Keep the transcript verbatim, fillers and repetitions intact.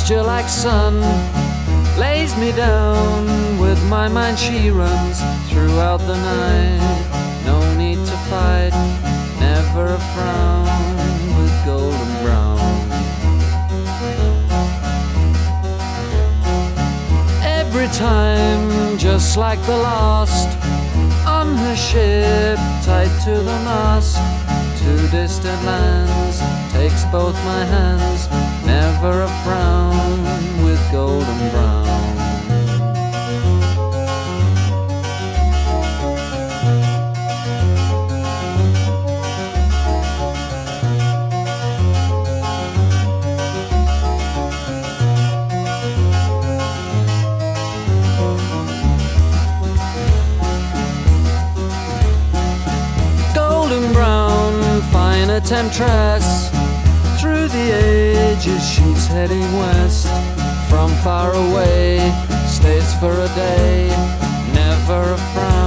moisture like sun lays me down. With my mind she runs throughout the night. No need to fight, never a frown, with golden brown. Every time, just like the last, on her ship, tied to the mast, to distant lands, takes both my hands, never a frown, with golden brown. A temptress, through the ages she's heading west. From far away, stays for a day, never a frown.